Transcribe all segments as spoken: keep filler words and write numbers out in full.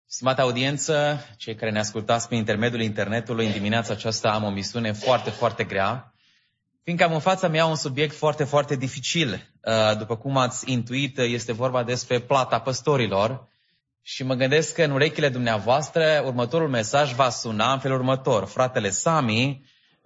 Stimată audiență, cei care ne ascultați prin intermediul internetului, în dimineața aceasta am o misiune foarte, foarte grea, fiindcă am în fața mea un subiect foarte, foarte dificil. După cum ați intuit, este vorba despre plata păstorilor și mă gândesc că în urechile dumneavoastră următorul mesaj va suna în felul următor. Fratele Sami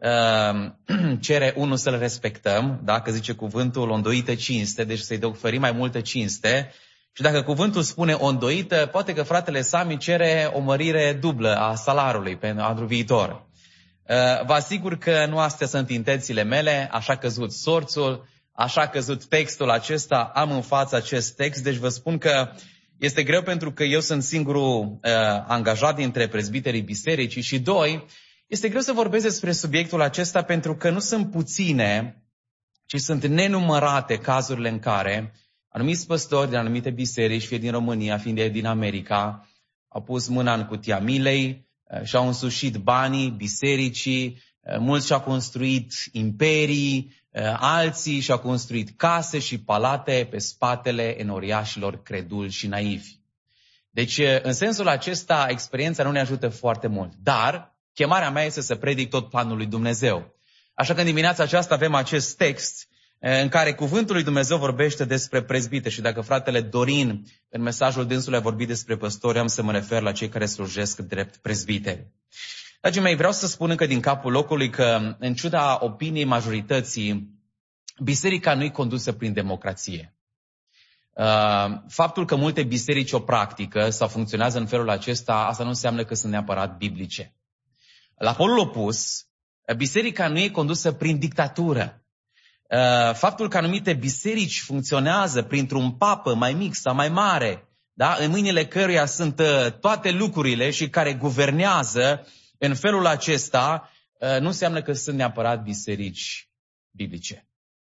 cere unul să-l respectăm, dacă zice cuvântul o îndoită cinste, deci să-i oferim mai multă cinste. Și dacă cuvântul spune o îndoită, poate că fratele Sami cere o mărire dublă a salariului pentru anul viitor. Vă asigur că nu astea sunt intențiile mele, așa a căzut sorțul, așa a căzut textul acesta, am în față acest text, deci vă spun că este greu pentru că eu sunt singurul uh, angajat dintre prezbiterii bisericii și doi, este greu să vorbesc despre subiectul acesta pentru că nu sunt puține, ci sunt nenumărate cazurile în care anumiți păstori din anumite biserici, fie din România, fie din America, au pus mâna în cutia milei și-au însușit banii bisericii, mulți și-au construit imperii, alții și-au construit case și palate pe spatele enoriașilor creduli și naivi. Deci, în sensul acesta, experiența nu ne ajută foarte mult. Dar, chemarea mea este să predic tot planul lui Dumnezeu. Așa că în dimineața aceasta avem acest text în care cuvântul lui Dumnezeu vorbește despre prezbiteri și dacă fratele Dorin în mesajul dânsului a vorbit despre păstori, am să mă refer la cei care slujesc drept prezbiteri. Dragii mei, vreau să spun încă din capul locului că, în ciuda opiniei majorității, biserica nu-i condusă prin democrație. Faptul că multe biserici o practică sau funcționează în felul acesta, asta nu înseamnă că sunt neapărat biblice. La polul opus, biserica nu e condusă prin dictatură. Faptul că anumite biserici funcționează printr-un papă mai mic sau mai mare, da? În mâinile căruia sunt toate lucrurile și care guvernează în felul acesta, nu înseamnă că sunt neapărat biserici biblice.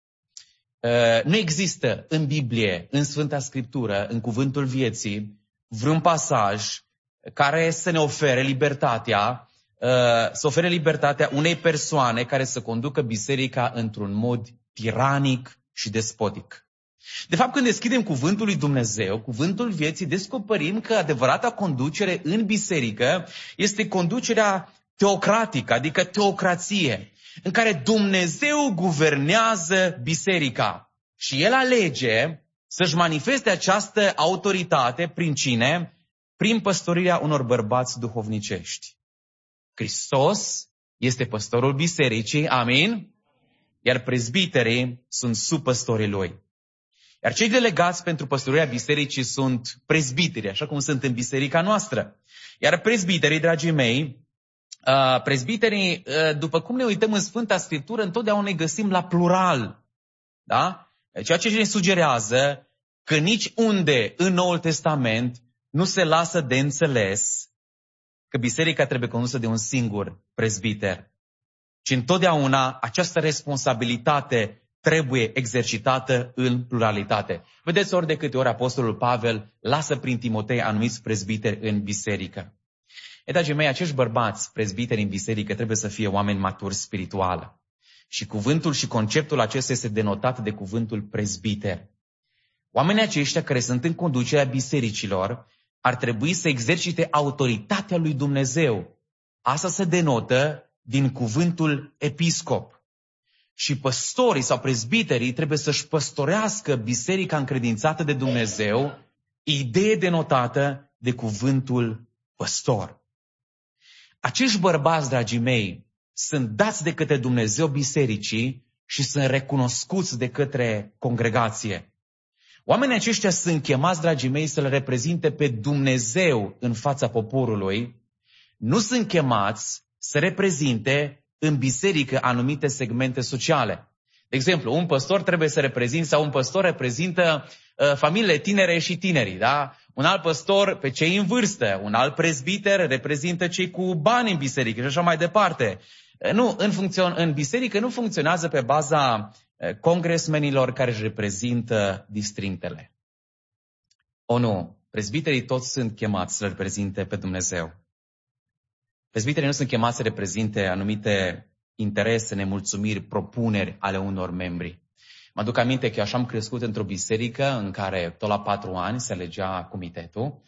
Nu există în Biblie, în Sfânta Scriptură, în Cuvântul Vieții, vreun pasaj care să ne ofere libertatea, să ofere libertatea unei persoane care să conducă biserica într-un mod tiranic și despotic. De fapt, când deschidem cuvântul lui Dumnezeu, cuvântul vieții, descoperim că adevărata conducere în biserică este conducerea teocratică, adică teocrație, în care Dumnezeu guvernează biserica și El alege să-și manifeste această autoritate prin cine? Prin păstorirea unor bărbați duhovnicești. Hristos este păstorul bisericii, amin? Iar prezbiterii sunt sub păstorii lui. Iar cei delegați pentru păstorirea bisericii sunt prezbiterii, așa cum sunt în biserica noastră. Iar prezbiterii, dragii mei, prezbiterii, după cum ne uităm în Sfânta Scriptură, întotdeauna ne găsim la plural. Da? Ceea ce ne sugerează că nici unde în Noul Testament nu se lasă de înțeles că biserica trebuie condusă de un singur prezbiter. Și întotdeauna această responsabilitate trebuie exercitată în pluralitate. Vedeți ori de câte ori Apostolul Pavel lasă prin Timotei anumiți prezbiteri în biserică. E, dragii mei, acești bărbați prezbiteri în biserică trebuie să fie oameni maturi spiritual. Și cuvântul și conceptul acesta este denotat de cuvântul prezbiter. Oamenii aceștia care sunt în conducerea bisericilor ar trebui să exercite autoritatea lui Dumnezeu. Asta se denotă din cuvântul episcop. Și păstorii sau prezbiterii trebuie să-și păstorească biserica încredințată de Dumnezeu, idee denotată de cuvântul păstor. Acești bărbați, dragii mei, sunt dați de către Dumnezeu bisericii și sunt recunoscuți de către congregație. Oamenii aceștia sunt chemați, dragii mei, să-L reprezinte pe Dumnezeu în fața poporului. Nu sunt chemați să reprezinte în biserică anumite segmente sociale. De exemplu, un păstor trebuie să reprezinte, sau un păstor reprezintă uh, familiile tinere și tinerii, da? Un alt păstor pe cei în vârstă, un alt prezbiter reprezintă cei cu bani în biserică și așa mai departe. Uh, nu, în, funcțion- în biserică nu funcționează pe baza uh, congresmenilor care își reprezintă districtele. O nu, prezbiterii toți sunt chemați să reprezinte pe Dumnezeu. Prezbiterii nu sunt chemați să reprezinte anumite interese, nemulțumiri, propuneri ale unor membri. Mă aduc aminte că eu așa am crescut într-o biserică în care tot la patru ani se alegea comitetul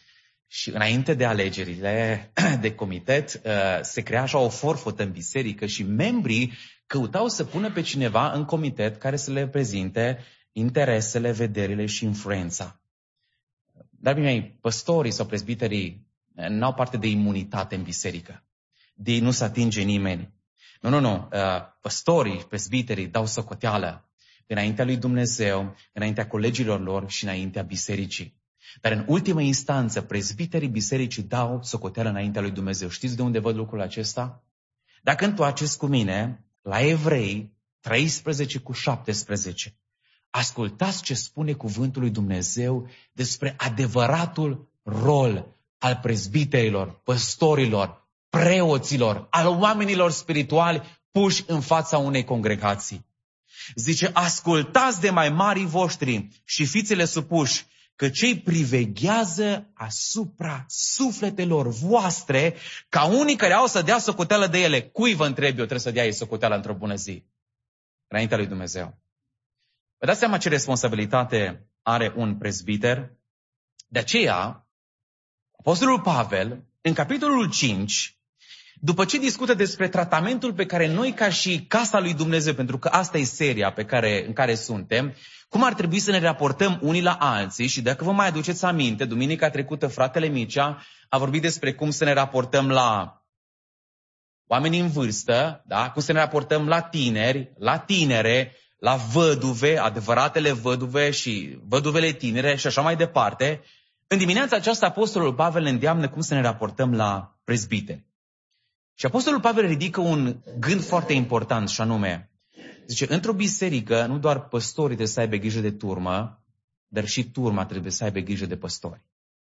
Și înainte de alegerile de comitet, se crea așa o forfătă în biserică și membrii căutau să pună pe cineva în comitet care să le reprezinte interesele, vederile și influența. Dar, bine, păstorii sau prezbiterii n-au parte de imunitate în biserică. De ei nu se atinge nimeni. Nu, nu, nu. Păstorii, prezbiterii dau socoteală înaintea lui Dumnezeu, înaintea colegilor lor și înaintea bisericii. Dar în ultimă instanță, prezbiterii bisericii dau socoteală înaintea lui Dumnezeu. Știți de unde văd lucrul acesta? Dacă întoarceți cu mine la Evrei treisprezece cu șaptesprezece, ascultați ce spune cuvântul lui Dumnezeu despre adevăratul rol al prezbiterilor, păstorilor, preoților, al oamenilor spirituali puși în fața unei congregații. Zice, ascultați de mai marii voștri și fiți-le supuși, că cei priveghează asupra sufletelor voastre, ca unii care au să dea socoteală de ele. Cui vă întreb eu trebuie să dea ei socoteală într-o bună zi? Înaintea lui Dumnezeu. Vă dați seama ce responsabilitate are un prezbiter? De aceea, Apostolul Pavel, în capitolul cinci, după ce discută despre tratamentul pe care noi ca și casa lui Dumnezeu, pentru că asta e seria pe care, în care suntem, cum ar trebui să ne raportăm unii la alții, și dacă vă mai aduceți aminte, duminica trecută fratele Mircea a vorbit despre cum să ne raportăm la oamenii în vârstă, da? Cum să ne raportăm la tineri, la tinere, la văduve, adevăratele văduve și văduvele tinere și așa mai departe. În dimineața aceasta Apostolul Pavel ne îndeamnă cum să ne raportăm la prezbiteri. Și Apostolul Pavel ridică un gând foarte important și anume, zice, într-o biserică nu doar păstorii trebuie să aibă grijă de turmă, dar și turma trebuie să aibă grijă de păstori.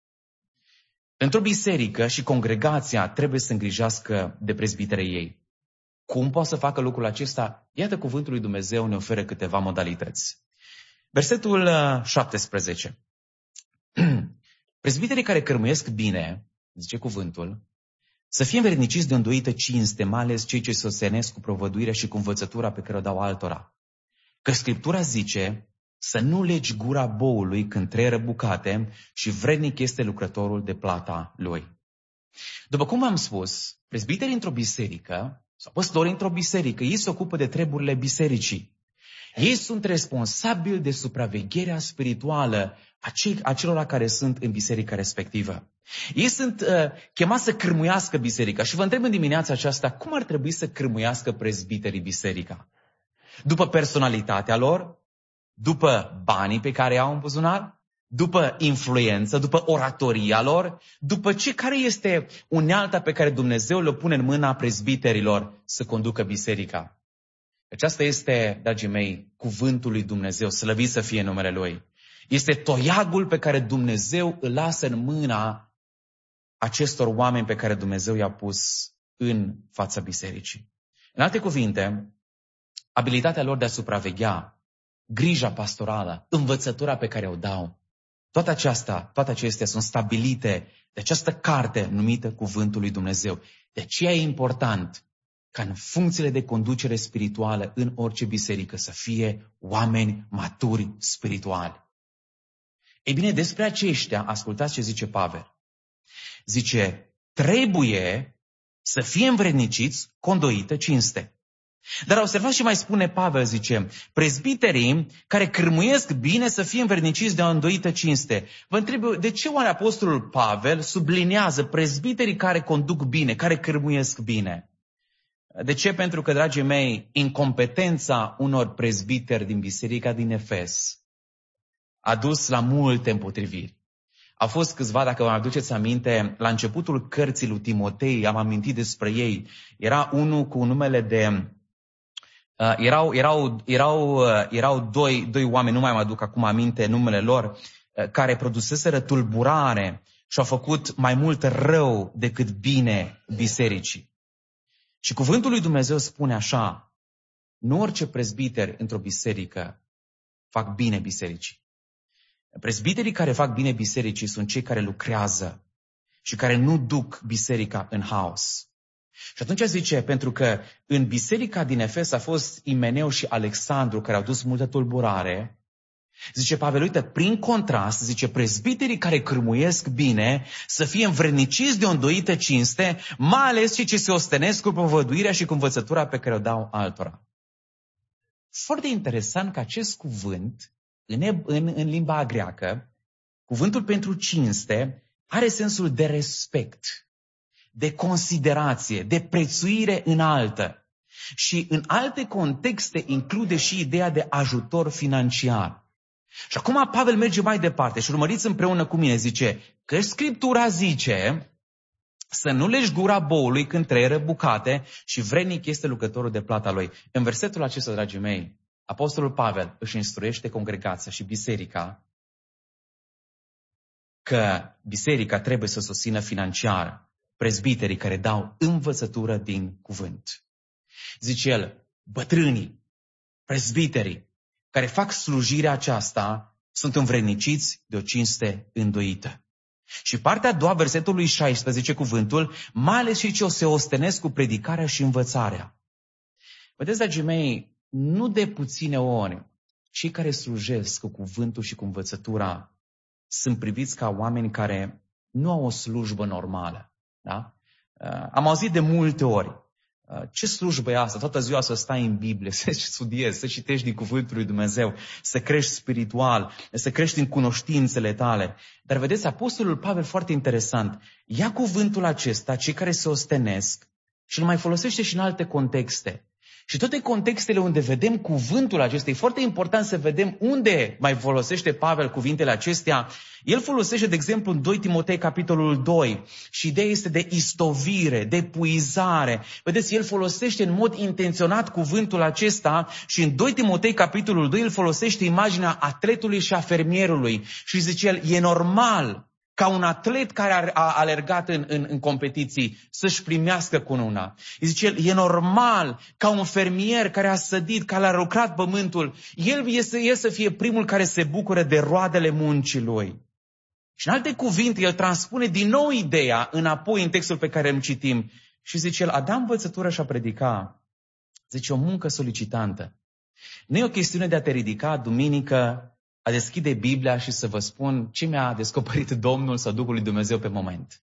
Într-o biserică și congregația trebuie să îngrijească de prezbiterii ei. Cum poate să facă lucrul acesta? Iată, cuvântul lui Dumnezeu ne oferă câteva modalități. Versetul șaptesprezece. Prezbiterii care cărmuiesc bine, zice cuvântul, să fie învredniciți de o îndoită cinste, mai ales cei ce se ostenesc cu provăduirea și cu învățătura pe care o dau altora. Că Scriptura zice să nu legi gura boului când treieră bucate și vrednic este lucrătorul de plata lui. După cum am spus, prezbiterii într-o biserică sau păstorii într-o biserică, ei se ocupă de treburile bisericii. Ei sunt responsabili de supravegherea spirituală a, cei, a celor care sunt în biserica respectivă. Ei sunt uh, chemați să cârmuiască biserica. Și vă întreb în dimineața aceasta, cum ar trebui să cârmuiască prezbiterii biserica? După personalitatea lor? După banii pe care au în buzunar? După influență? După oratoria lor? După ce? Care este unealta pe care Dumnezeu le pune în mâna prezbiterilor să conducă biserica? Aceasta este, dragii mei, cuvântul lui Dumnezeu, slăvit să fie numele Lui. Este toiagul pe care Dumnezeu îl lasă în mâna acestor oameni pe care Dumnezeu i-a pus în fața bisericii. În alte cuvinte, abilitatea lor de a supraveghea, grija pastorală, învățătura pe care o dau, toate aceasta, toate acestea sunt stabilite de această carte numită Cuvântul lui Dumnezeu. De aceea e important ca în funcțiile de conducere spirituală în orice biserică să fie oameni maturi spirituali. Ei bine, despre aceștia, ascultați ce zice Pavel. Zice, trebuie să fie învredniciți cu o îndoită cinste. Dar observați ce mai spune Pavel, zice, prezbiterii care cârmuiesc bine să fie învredniciți de o îndoită cinste. Vă întreb, de ce oare Apostolul Pavel sublinează prezbiterii care conduc bine, care cârmuiesc bine? De ce? Pentru că, dragii mei, incompetența unor prezbiteri din biserica din Efes a dus la multe împotriviri. Au fost câțiva, dacă vă aduceți aminte, la începutul cărții lui Timotei, am amintit despre ei. Era unul cu numele de... Uh, erau erau, erau, uh, erau doi, doi oameni, nu mai mă aduc acum aminte numele lor, uh, care produseseră tulburare și au făcut mai mult rău decât bine bisericii. Și cuvântul lui Dumnezeu spune așa, nu orice prezbiteri într-o biserică fac bine bisericii. Prezbiterii care fac bine bisericii sunt cei care lucrează și care nu duc biserica în haos. Și atunci zice, pentru că în biserica din Efes a fost Imeneu și Alexandru care au dus multă tulburare, Zice Pavel, uite, prin contrast, zice, prezbiterii care cârmuiesc bine să fie învredniciți de o îndoită cinste, mai ales cei ce se ostenesc cu povăduirea și cu învățătura pe care o dau altora. Foarte interesant că acest cuvânt, în, în, în limba greacă, cuvântul pentru cinste, are sensul de respect, de considerație, de prețuire înaltă. Și în alte contexte include și ideea de ajutor financiar. Și acum Pavel merge mai departe și urmăriți împreună cu mine, zice că Scriptura zice să nu legi gura boului când trăieră bucate și vrednic este lucrătorul de plata lui. În versetul acesta, dragii mei, Apostolul Pavel își instruiește congregația și biserica că biserica trebuie să susțină financiar prezbiterii care dau învățătură din cuvânt. Zice el, bătrânii, prezbiterii, care fac slujirea aceasta, sunt învredniciți de o cinste îndoită. Și partea a doua, versetului șaisprezece, cuvântul, mai ales și ce o se ostenesc cu predicarea și învățarea. Vedeți, dragii mei, nu de puține ori, cei care slujesc cu cuvântul și cu învățătura sunt priviți ca oameni care nu au o slujbă normală. Da? Am auzit de multe ori, ce slujbă e asta? Toată ziua să stai în Biblie, să studiezi, să citești din cuvântul lui Dumnezeu, să crești spiritual, să crești în cunoștințele tale. Dar vedeți, Apostolul Pavel, foarte interesant, ia cuvântul acesta, cei care se ostenesc, și îl mai folosește și în alte contexte. Și toate contextele unde vedem cuvântul acesta, e foarte important să vedem unde mai folosește Pavel cuvintele acestea. El folosește, de exemplu, în doi Timotei, capitolul doi, și ideea este de istovire, de puizare. Vedeți, el folosește în mod intenționat cuvântul acesta și în doi Timotei, capitolul doi, el folosește imaginea atletului și a fermierului. Și zice el, e normal ca un atlet care a alergat în, în, în competiții să-și primească cununa. Zice el, e normal ca un fermier care a sădit, care a lucrat pământul, el e să, e să fie primul care se bucură de roadele muncii lui. Și în alte cuvinte, el transpune din nou ideea înapoi în textul pe care îl citim și zice el, a da învățătură și a predica, zice, o muncă solicitantă. Nu e o chestiune de a te ridica duminică, a deschide Biblia și să vă spun ce mi-a descoperit Domnul sau Duhul lui Dumnezeu pe moment.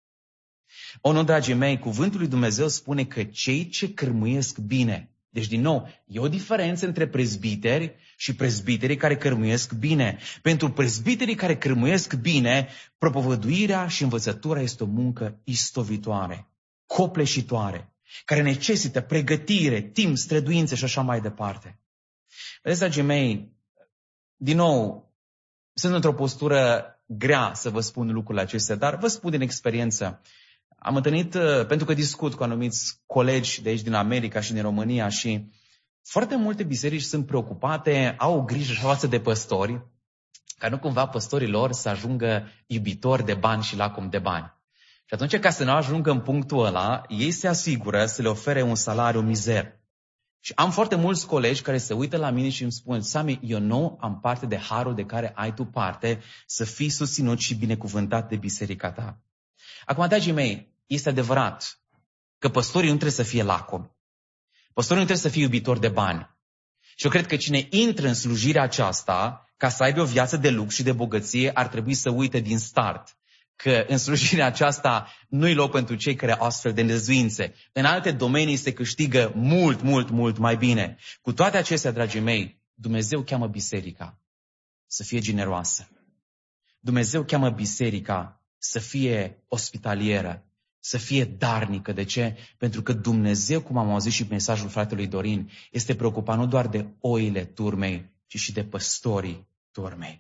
O, nu, dragii mei, cuvântul lui Dumnezeu spune că cei ce cârmuiesc bine, deci din nou, e o diferență între prezbiteri și prezbiterii care cârmuiesc bine. Pentru prezbiterii care cârmuiesc bine, propovăduirea și învățătura este o muncă istovitoare, copleșitoare, care necesită pregătire, timp, străduință și așa mai departe. Vedeți, dragii mei, din nou, sunt într-o postură grea să vă spun lucrurile acestea, dar vă spun din experiență. Am întâlnit, pentru că discut cu anumiți colegi de aici din America și din România și foarte multe biserici sunt preocupate, au o grijă față de păstori, ca nu cumva păstorii lor să ajungă iubitori de bani și lacom de bani. Și atunci, ca să nu ajungă în punctul ăla, ei se asigură să le ofere un salariu mizer. Și am foarte mulți colegi care se uită la mine și îmi spun, Sami, eu nu am parte de harul de care ai tu parte să fii susținut și binecuvântat de biserica ta. Acum, dragii mei, este adevărat că păstorii nu trebuie să fie lacomi. Păstorii nu trebuie să fie iubitori de bani. Și eu cred că cine intră în slujirea aceasta, ca să aibă o viață de lux și de bogăție, ar trebui să uite din start că în slujirea aceasta nu-i loc pentru cei care au astfel de năzuințe. În alte domenii se câștigă mult, mult, mult mai bine. Cu toate acestea, dragii mei, Dumnezeu cheamă biserica să fie generoasă. Dumnezeu cheamă biserica să fie ospitalieră, să fie darnică. De ce? Pentru că Dumnezeu, cum am auzit și mesajul fratelui Dorin, este preocupat nu doar de oile turmei, ci și de păstorii turmei.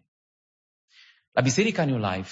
La Biserica New Life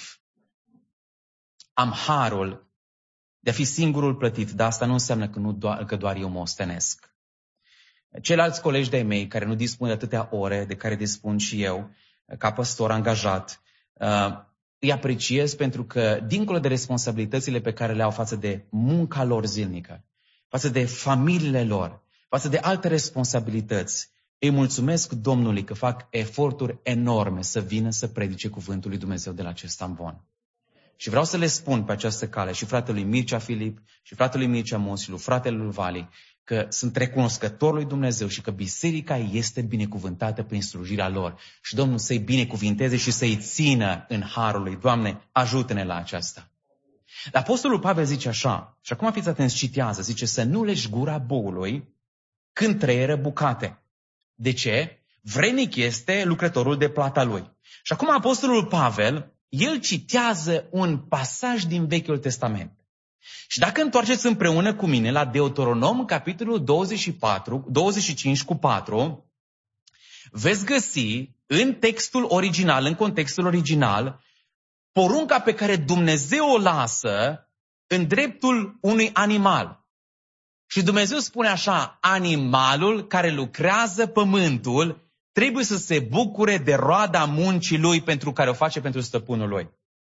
am harul de a fi singurul plătit, dar asta nu înseamnă că, nu doar, că doar eu mă ostenesc. Ceilalți colegi de-ai mei care nu dispun de atâtea ore de care dispun și eu, ca păstor angajat, îi apreciez pentru că, dincolo de responsabilitățile pe care le au față de munca lor zilnică, față de familiile lor, față de alte responsabilități, îi mulțumesc Domnului că fac eforturi enorme să vină să predice cuvântul lui Dumnezeu de la acest amvon. Și vreau să le spun pe această cale și fratelui Mircea Filip, și fratelui Mircea Mosilu, fratele lui Vali, că sunt recunoscător lui Dumnezeu și că biserica este binecuvântată prin slujirea lor. Și Domnul să-i binecuvinteze și să-i țină în harul lui. Doamne, ajută-ne la aceasta. Apostolul Pavel zice așa, și acum fiți atenți, citează, zice să nu legi gura boului când trăieră bucate. De ce? Vrenic este lucrătorul de plata lui. Și acum apostolul Pavel, el citează un pasaj din Vechiul Testament. Și dacă întoarceți împreună cu mine la Deuteronom, capitolul douăzeci și patru, douăzeci și cinci cu patru, veți găsi în textul original, în contextul original, porunca pe care Dumnezeu o lasă în dreptul unui animal. Și Dumnezeu spune așa, animalul care lucrează pământul trebuie să se bucure de roada muncii lui pentru care o face pentru stăpânul lui.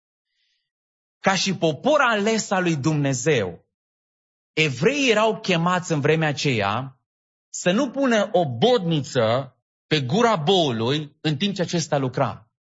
Ca și popor ales al lui Dumnezeu, evreii erau chemați în vremea aceea să nu pună o bodniță pe gura boului în timp ce acesta lucra.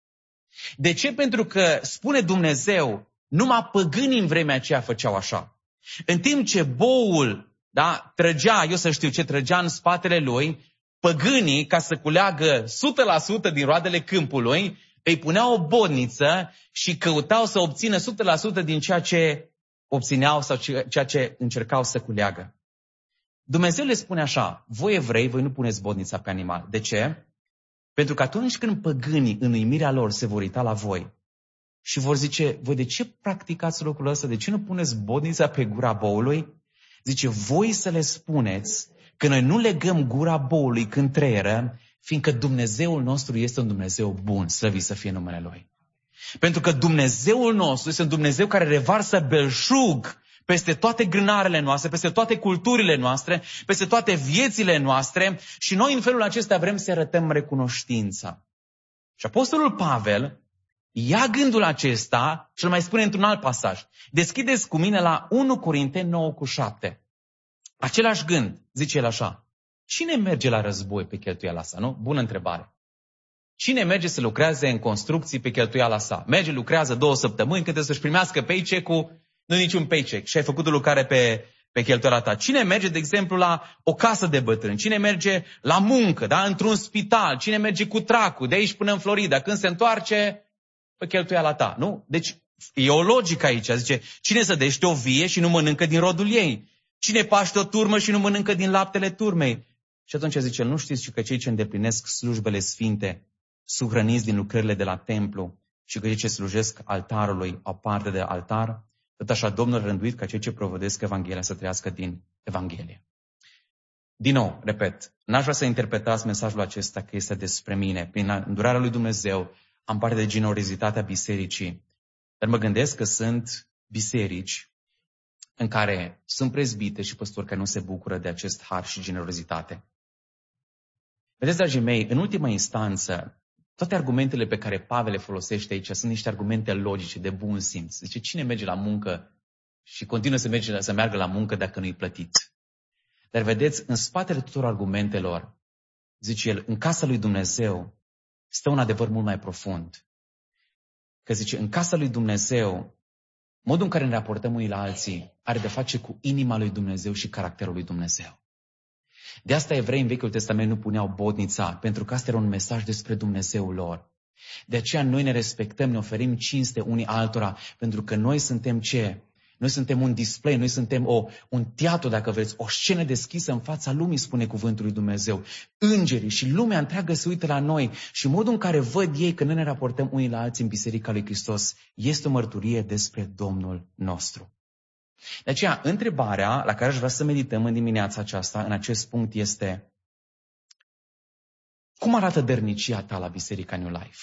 De ce? Pentru că, spune Dumnezeu, numai păgânii în vremea aceea făceau așa. În timp ce boul, da, trăgea, eu să știu ce trăgea în spatele lui, păgânii, ca să culeagă o sută la sută din roadele câmpului, îi puneau o bodniță și căutau să obțină o sută la sută din ceea ce obțineau sau ceea ce încercau să culeagă. Dumnezeu le spune așa, voi evrei, voi nu puneți bodnița pe animal. De ce? Pentru că atunci când păgânii în uimirea lor se vor uita la voi și vor zice, voi de ce practicați lucrul ăsta? De ce nu puneți bodnița pe gura boului? Zice, voi să le spuneți că noi nu legăm gura boului când trăieră, fiindcă Dumnezeul nostru este un Dumnezeu bun, slăvit să fie numele Lui. Pentru că Dumnezeul nostru este un Dumnezeu care revarsă belșug peste toate grânarele noastre, peste toate culturile noastre, peste toate viețile noastre și noi în felul acesta vrem să arătăm recunoștința. Și apostolul Pavel ia gândul acesta și îl mai spune într-un alt pasaj. Deschideți cu mine la unu Corinteni nouă cu șapte. Același gând, zice el așa. Cine merge la război pe cheltuiala sa, nu? Bună întrebare. Cine merge să lucreze în construcții pe cheltuiala sa? Merge, lucrează două săptămâni, când să-și primească paycheck-ul, nu niciun paycheck, și ai făcut o lucrare pe, pe cheltuiala ta. Cine merge, de exemplu, la o casă de bătrâni? Cine merge la muncă, da? Într-un spital? Cine merge cu tracul de aici până în Florida? Când se întoarce, pe cheltuiala ta, nu? Deci e o logică aici. Zice, cine sădește o vie și nu mănâncă din rodul ei? Cine paște o turmă și nu mănâncă din laptele turmei? Și atunci zice, nu știți că cei ce îndeplinesc slujbele sfinte sunt hrăniți din lucrările de la templu și că cei ce slujesc altarului au parte de altar? Tot așa Domnul a rânduit ca cei ce propovăduiesc Evanghelia să trăiască din Evanghelie. Din nou, repet, n-aș vrea să interpretați mesajul acesta că este despre mine. Prin îndurarea lui Dumnezeu am parte de generozitatea bisericii, dar mă gândesc că sunt biserici în care sunt prezbite și păstori care nu se bucură de acest har și generozitate. Vedeți, dragii mei, în ultima instanță, toate argumentele pe care Pavel le folosește aici sunt niște argumente logice, de bun simț. Zice, cine merge la muncă și continuă să, merge, să meargă la muncă dacă nu-i plătit? Dar vedeți, în spatele tuturor argumentelor, zice el, în casa lui Dumnezeu stă un adevăr mult mai profund. Că zice, în casa lui Dumnezeu, modul în care ne raportăm unii la alții are de face cu inima lui Dumnezeu și caracterul lui Dumnezeu. De asta evrei în Vechiul Testament nu puneau bodnița, pentru că asta era un mesaj despre Dumnezeul lor. De aceea noi ne respectăm, ne oferim cinste unii altora, pentru că noi suntem ce? Noi suntem un display, noi suntem o, un teatru, dacă vreți, o scenă deschisă în fața lumii, spune cuvântul lui Dumnezeu. Îngerii și lumea întreagă se uită la noi și modul în care văd ei că noi ne raportăm unii la alții în Biserica lui Hristos este o mărturie despre Domnul nostru. De aceea, întrebarea la care aș vrea să medităm în dimineața aceasta, în acest punct, este: cum arată dărnicia ta la Biserica New Life?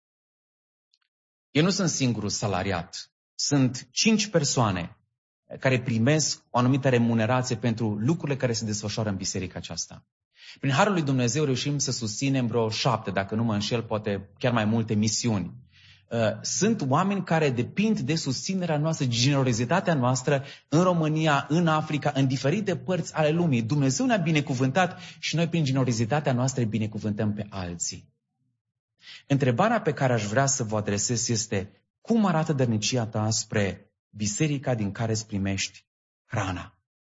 Eu nu sunt singurul salariat. Sunt cinci persoane care primesc o anumită remunerație pentru lucrurile care se desfășoară în biserica aceasta. Prin harul lui Dumnezeu reușim să susținem vreo șapte, dacă nu mă înșel, poate chiar mai multe misiuni. Sunt oameni care depind de susținerea noastră, generozitatea noastră în România, în Africa, în diferite părți ale lumii. Dumnezeu ne-a binecuvântat și noi prin generozitatea noastră îi binecuvântăm pe alții. Întrebarea pe care aș vrea să vă adresez este: cum arată dărnicia ta spre biserica din care îți primești hrana?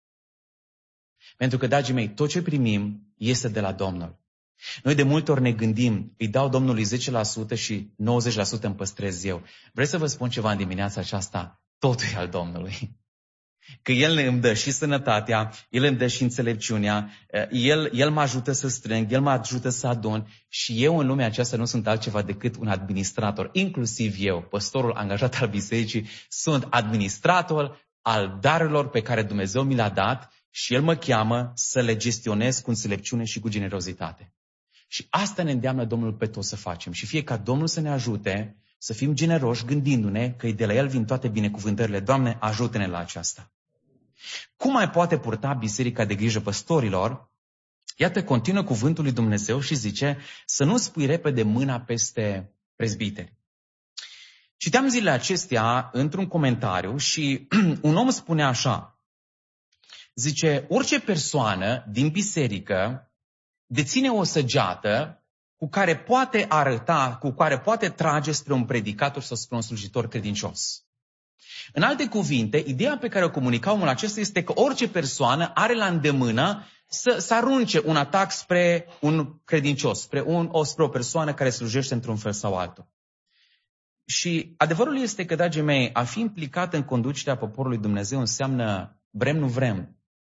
Pentru că, dragii mei, tot ce primim este de la Domnul. Noi de multe ori ne gândim, îi dau Domnului zece la sută și nouăzeci la sută îmi păstrez eu. Vreți să vă spun ceva în dimineața aceasta? Totul e al Domnului. Că El îmi dă și sănătatea, El îmi dă și înțelepciunea, El, El mă ajută să strâng, El mă ajută să adun și eu în lumea aceasta nu sunt altceva decât un administrator. Inclusiv eu, păstorul angajat al bisericii, sunt administrator al darurilor pe care Dumnezeu mi le-a dat și El mă cheamă să le gestionez cu înțelepciune și cu generozitate. Și asta ne îndeamnă Domnul pe toți să facem. Și fie ca Domnul să ne ajute să fim generoși gândindu-ne că de la El vin toate binecuvântările. Doamne, ajută-ne la aceasta. Cum mai poate purta biserica de grijă păstorilor? Iată, continuă cuvântul lui Dumnezeu și zice să nu spui repede mâna peste prezbiteri. Citeam zilele acestea într-un comentariu și un om spune așa. Zice, orice persoană din biserică deține o săgeată cu care poate arăta, cu care poate trage spre un predicator sau spre un slujitor credincios. În alte cuvinte, ideea pe care o comunica omul acesta este că orice persoană are la îndemână să, să arunce un atac spre un credincios, spre, un, o, spre o persoană care slujește într-un fel sau altul. Și adevărul este că, dragii mei, a fi implicat în conducerea poporului Dumnezeu înseamnă, vrem nu vrem,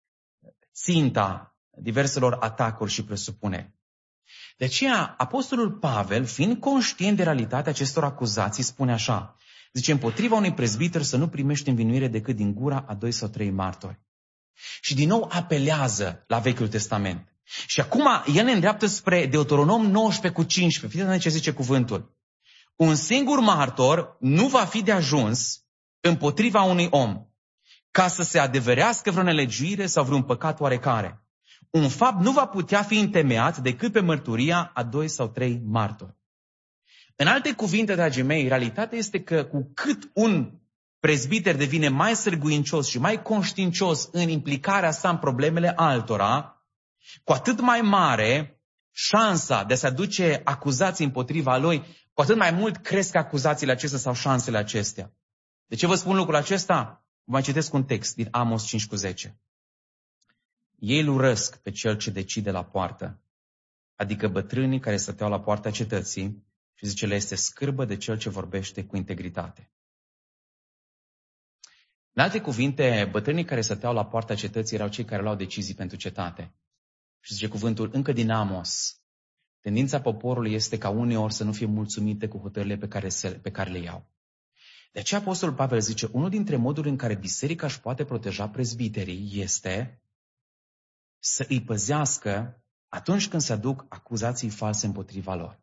ținta diverselor atacuri și presupuneri. De aceea, apostolul Pavel, fiind conștient de realitatea acestor acuzații, spune așa, zice, împotriva unui prezbiter să nu primești învinuire decât din gura a doi sau trei martori. Și din nou apelează la Vechiul Testament. Și acum el ne îndreaptă spre Deuteronom nouăsprezece cu cincisprezece. Fiți ce zice cuvântul. Un singur martor nu va fi de ajuns împotriva unui om, ca să se adeverească vreo nelegiuire sau vreun păcat oarecare. Un fapt nu va putea fi întemeiat decât pe mărturia a doi sau trei martori. În alte cuvinte, dragii mei, realitatea este că cu cât un prezbiter devine mai sârguincios și mai conștiincios în implicarea sa în problemele altora, cu atât mai mare șansa de a se aduce acuzații împotriva lui, cu atât mai mult cresc acuzațiile acestea sau șansele acestea. De ce vă spun lucrul acesta? Vă mai citesc un text din Amos cinci cu zece. Ei îl urăsc pe cel ce decide la poartă, adică bătrânii care stăteau la poarta cetății, și zice, le este scârbă de cel ce vorbește cu integritate. În alte cuvinte, bătrânii care stăteau la poarta cetății erau cei care luau decizii pentru cetate. Și zice cuvântul, încă din Amos, tendința poporului este ca uneori să nu fie mulțumite cu hotărârile pe care, se, pe care le iau. De aceea apostolul Pavel zice, unul dintre moduri în care biserica își poate proteja prezbiterii este să îi păzească atunci când se aduc acuzații false împotriva lor.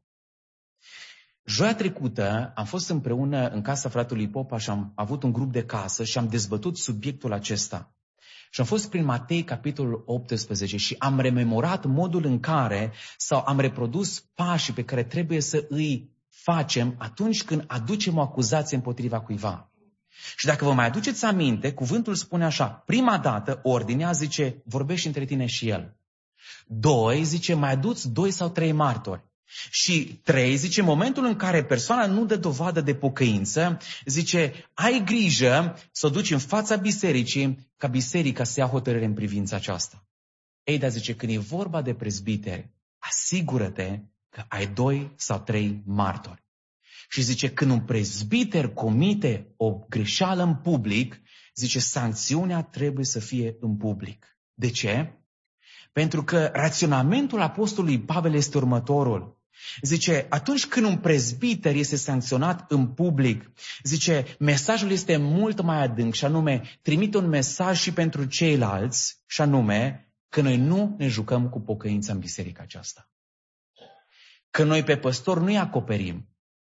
Joia trecută am fost împreună în casa fratelui Popa și am avut un grup de casă și am dezbătut subiectul acesta. Și am fost prin Matei, capitolul optsprezece, și am rememorat modul în care, sau am reprodus pașii pe care trebuie să îi facem atunci când aducem o acuzație împotriva cuiva. Și dacă vă mai aduceți aminte, cuvântul spune așa, prima dată, ordinea zice, vorbești între tine și el. Doi, zice, mai aduți doi sau trei martori. Și trei, zice, momentul în care persoana nu dă dovadă de pocăință, zice, ai grijă să o duci în fața bisericii, ca biserica să ia hotărâre în privința aceasta. Ei, dar zice, când e vorba de prezbiteri, asigură-te că ai doi sau trei martori. Și zice, când un prezbiter comite o greșeală în public, zice, sancțiunea trebuie să fie în public. De ce? Pentru că raționamentul apostolului Pavel este următorul. Zice, atunci când un prezbiter este sancționat în public, zice, mesajul este mult mai adânc și anume, trimite un mesaj și pentru ceilalți și anume, că noi nu ne jucăm cu pocăința în biserica aceasta. Că noi pe păstor nu-i acoperim.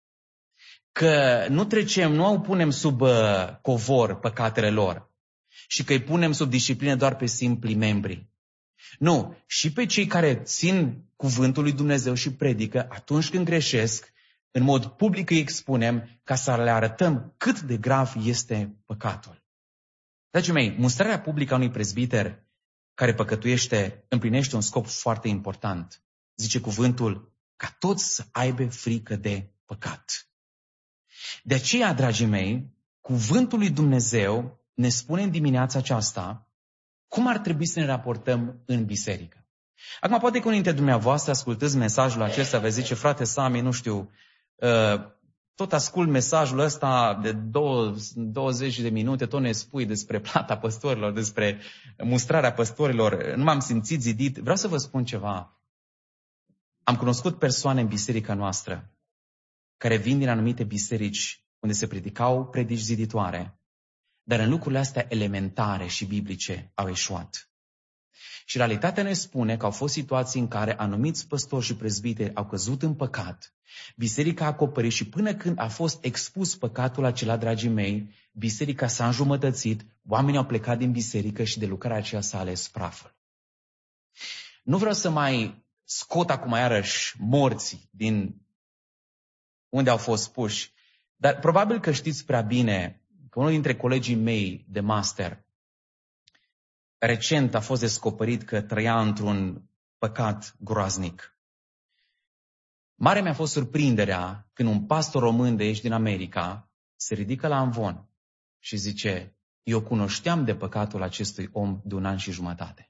Că nu trecem, nu o punem sub uh, covor păcatele lor și că îi punem sub disciplină doar pe simpli membri. Nu, și pe cei care țin cuvântul lui Dumnezeu și predică, atunci când greșesc, în mod public îi expunem ca să le arătăm cât de grav este păcatul. Dragii mei, mustrarea publică a unui prezbiter care păcătuiește împlinește un scop foarte important. Zice cuvântul, ca toți să aibă frică de păcat. De aceea, dragii mei, cuvântul lui Dumnezeu ne spune în dimineața aceasta cum ar trebui să ne raportăm în biserică. Acum, poate că unii dintre dumneavoastră ascultați mesajul acesta, veți zice, frate Sami, nu știu, tot ascult mesajul ăsta de douăzeci de minute, tot ne spui despre plata păstorilor, despre mustrarea păstorilor, nu m-am simțit zidit. Vreau să vă spun ceva. Am cunoscut persoane în biserica noastră care vin din anumite biserici unde se predicau predici ziditoare, dar în lucrurile astea elementare și biblice au eșuat. Și realitatea ne spune că au fost situații în care anumiți păstori și prezbiteri au căzut în păcat, biserica a acoperit și până când a fost expus păcatul acela, dragii mei, biserica s-a înjumătățit, oamenii au plecat din biserică și de lucrarea aceea s-a ales praful. Nu vreau să mai scot acum iarăși morții din unde au fost puși, dar probabil că știți prea bine că unul dintre colegii mei de master recent a fost descoperit că trăia într-un păcat groaznic. Mare mi-a fost surprinderea când un pastor român de aici din America se ridică la amvon și zice, eu cunoșteam de păcatul acestui om de un an și jumătate.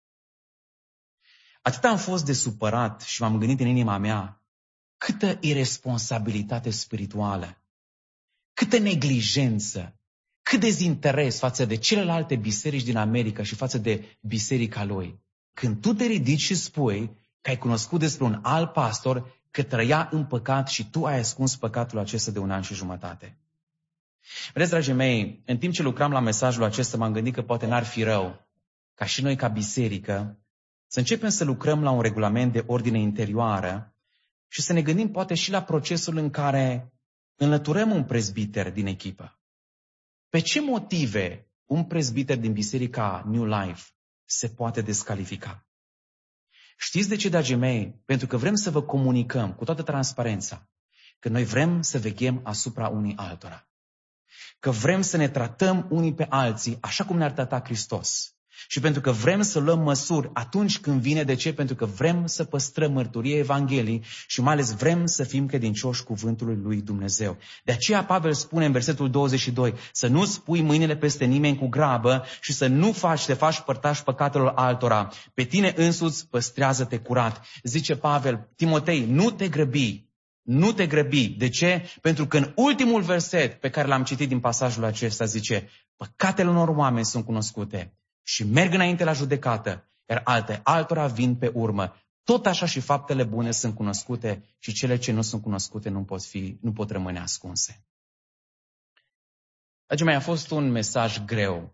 Atât am fost de supărat și m-am gândit în inima mea, câtă irresponsabilitate spirituală, câtă neglijență, cât dezinteres față de celelalte biserici din America și față de biserica lui. Când tu te ridici și spui că ai cunoscut despre un alt pastor că trăia în păcat și tu ai ascuns păcatul acesta de un an și jumătate. Vedeți, dragii mei, în timp ce lucram la mesajul acesta, m-am gândit că poate n-ar fi rău ca și noi ca biserică să începem să lucrăm la un regulament de ordine interioară și să ne gândim poate și la procesul în care înlăturăm un prezbiter din echipă. Pe ce motive un prezbiter din biserica New Life se poate descalifica? Știți de ce, dragii mei? Pentru că vrem să vă comunicăm cu toată transparența că noi vrem să veghem asupra unii altora. Că vrem să ne tratăm unii pe alții așa cum ne-ar trata Hristos. Și pentru că vrem să luăm măsuri atunci când vine, de ce? Pentru că vrem să păstrăm mărturia Evangheliei și mai ales vrem să fim credincioși cuvântului lui Dumnezeu. De aceea Pavel spune în versetul douăzeci și doi, să nu spui mâinile peste nimeni cu grabă și să nu faci, te faci părtaș păcatelor altora. Pe tine însuți păstrează-te curat. Zice Pavel, Timotei, nu te grăbi. Nu te grăbi. De ce? Pentru că în ultimul verset pe care l-am citit din pasajul acesta zice, păcatele unor oameni sunt cunoscute și merg înainte la judecată, iar alte altora vin pe urmă. Tot așa și faptele bune sunt cunoscute și cele ce nu sunt cunoscute nu pot fi, nu pot rămâne ascunse. Dragii mei, a fost un mesaj greu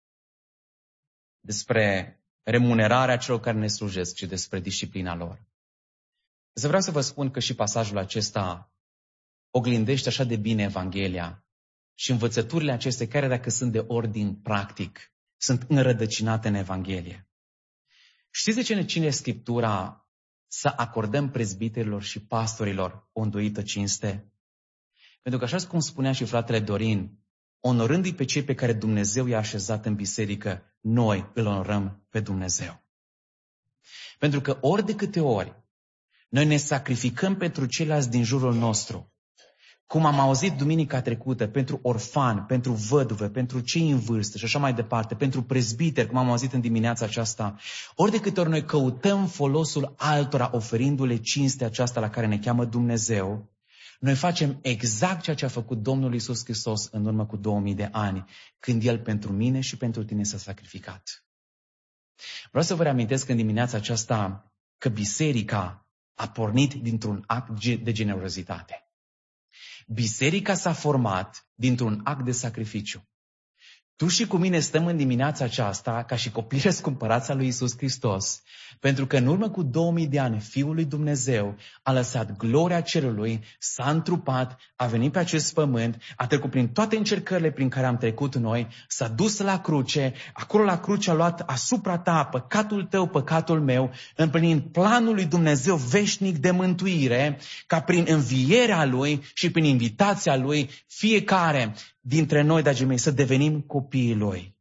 despre remunerarea celor care ne slujesc și despre disciplina lor. Să vreau să vă spun că și pasajul acesta oglindește așa de bine Evanghelia și învățăturile acestea care, dacă sunt de ordin practic, sunt înrădăcinate în Evanghelie. Știți de ce ne cine Scriptura să acordăm prezbiterilor și pastorilor o îndoită cinste? Pentru că așa cum spunea și fratele Dorin, onorându-i pe cei pe care Dumnezeu i-a așezat în biserică, noi îl onorăm pe Dumnezeu. Pentru că ori de câte ori noi ne sacrificăm pentru ceilalți din jurul nostru, cum am auzit duminica trecută, pentru orfani, pentru văduve, pentru cei în vârstă și așa mai departe, pentru prezbiteri, cum am auzit în dimineața aceasta, ori de câte ori noi căutăm folosul altora oferindu-le cinstea aceasta la care ne cheamă Dumnezeu, noi facem exact ceea ce a făcut Domnul Iisus Hristos în urmă cu două mii de ani, când El pentru mine și pentru tine s-a sacrificat. Vreau să vă reamintesc în dimineața aceasta că biserica a pornit dintr-un act de generozitate. Biserica s-a format dintr-un act de sacrificiu. Tu și cu mine stăm în dimineața aceasta ca și copii răscumpărați al lui Iisus Hristos, pentru că în urmă cu două mii de ani Fiul lui Dumnezeu a lăsat gloria cerului, s-a întrupat, a venit pe acest pământ, a trecut prin toate încercările prin care am trecut noi, s-a dus la cruce, acolo la cruce a luat asupra ta păcatul tău, păcatul meu, împlinind planul lui Dumnezeu veșnic de mântuire, ca prin învierea Lui și prin invitația Lui, fiecare dintre noi, dragii mei, să devenim copiii Lui.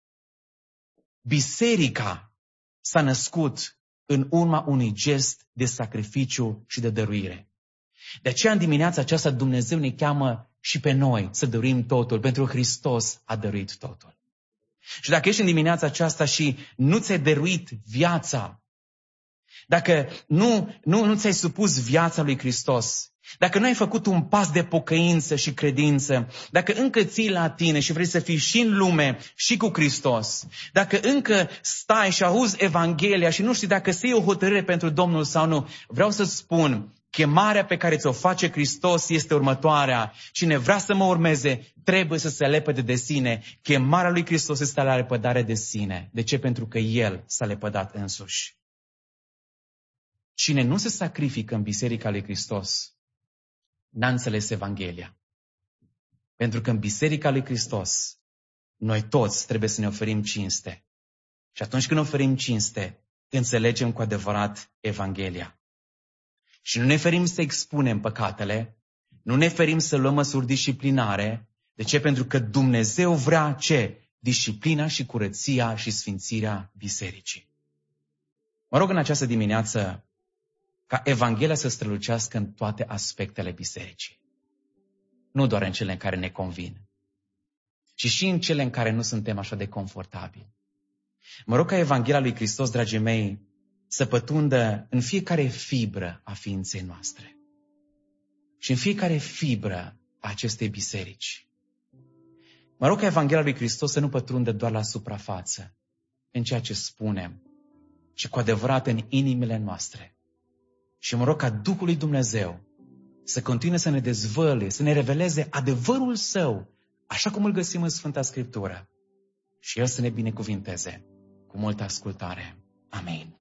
Biserica s-a născut în urma unui gest de sacrificiu și de dăruire. De aceea, în dimineața aceasta, Dumnezeu ne cheamă și pe noi să dăruim totul, pentru că Hristos a dăruit totul. Și dacă ești în dimineața aceasta și nu ți-ai dăruit viața, dacă nu, nu, nu ți-ai supus viața lui Hristos, dacă nu ai făcut un pas de pocăință și credință, dacă încă ții la tine și vrei să fii și în lume și cu Hristos, dacă încă stai și auzi Evanghelia și nu știi dacă să iei o hotărâre pentru Domnul sau nu, vreau să spun, chemarea pe care ți-o face Hristos este următoarea. Cine vrea să mă urmeze, trebuie să se lepăde de sine. Chemarea lui Hristos este la lepădare de sine. De ce? Pentru că El s-a lepădat însuși. Cine nu se sacrifică în Biserica lui Hristos, n-a înțeles Evanghelia. Pentru că în Biserica lui Hristos, noi toți trebuie să ne oferim cinste. Și atunci când oferim cinste, înțelegem cu adevărat Evanghelia. Și nu ne ferim să expunem păcatele, nu ne ferim să luăm măsuri disciplinare. De ce? Pentru că Dumnezeu vrea ce? Disciplina și curăția și sfințirea bisericii. Mă rog în această dimineață ca Evanghelia să strălucească în toate aspectele bisericii. Nu doar în cele în care ne convin, ci și în cele în care nu suntem așa de confortabili. Mă rog ca Evanghelia lui Hristos, dragii mei, să pătundă în fiecare fibră a ființei noastre și în fiecare fibră a acestei biserici. Mă rog ca Evanghelia lui Hristos să nu pătrundă doar la suprafață, în ceea ce spunem, ci cu adevărat în inimile noastre. Și mă rog ca Duhul lui Dumnezeu să continue să ne dezvăluie, să ne reveleze adevărul Său, așa cum îl găsim în Sfânta Scriptură. Și El să ne binecuvinteze cu multă ascultare. Amin.